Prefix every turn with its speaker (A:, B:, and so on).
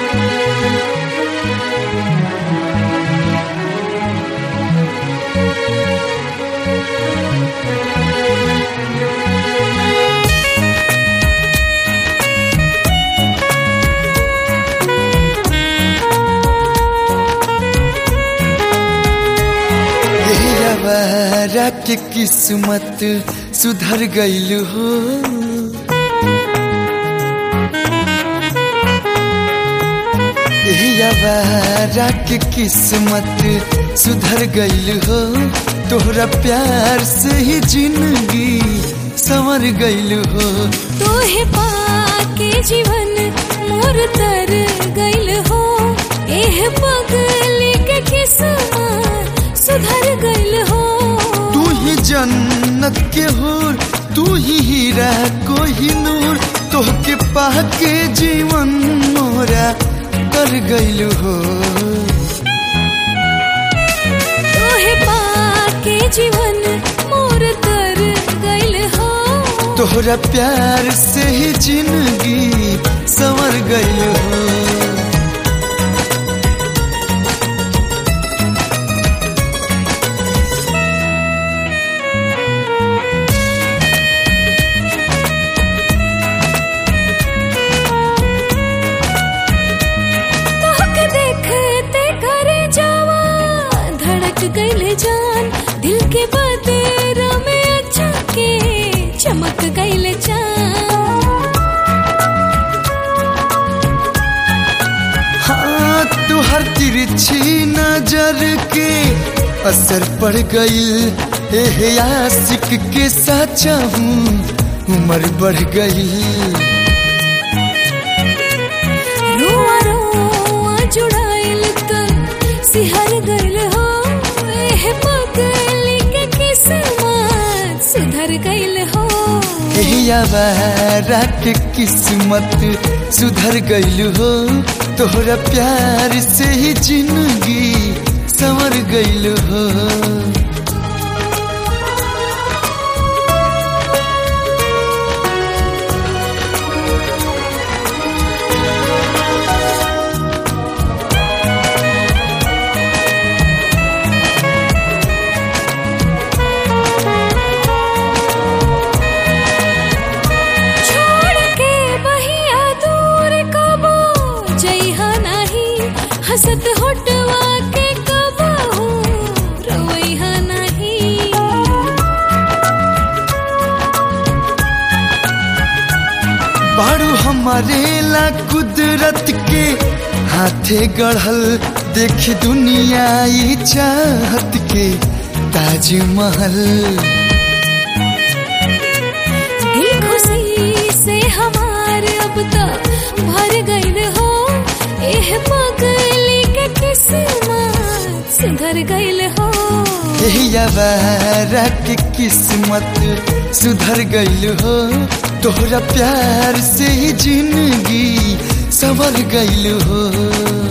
A: आवारा के किस्मत सुधर गईल हो। आवारा के किस्मत सुधर गईल हो। तोहरा प्यार से ही जिंदगी संवर गईल हो।
B: तोहे पाके जीवन मोर तर गईल हो। एह पगली के किस्मत सुधर गईल हो।
A: तू ही जन्नत के हूर, तू ही हीरा कोही नूर। तोहके पाके जीवन मोरा कर गईल हो।
B: तोहे पाके जीवन मोर तर गईल हो।
A: तोहरा प्यार से ही जिंदगी संवर गईल हो।
B: गईले जान दिल के बदेरा में अच्छा के चमक गईले जान।
A: हाँ तुहर तिरछी नजर के असर पड़ गईल। एह आशिक के साचा हूँ उम्र बढ़ गई।
B: रोआ रोआ जुड़ाइल तन सिहर गईल हो। पगली के किस्मत सुधर गईल हो।
A: आवारा के किस्मत सुधर गईल हो। तोहरा प्यार से ही जिंदगी संवर गईल हो।
B: हसत होटवा के कबहू रोइहा नहीं।
A: बारू हमारे ला कुदरत के हाथे गढ़ल। देख दुनिया ई चाहत के ताजमहल।
B: दिल खुशी से हमारे अब तक भर गईल हो। एह पगली के किस्मत सुधर गईल हो।
A: आवारा के किस्मत सुधर गईल हो। तोहरा प्यार से ही जिंदगी संवर गईल हो।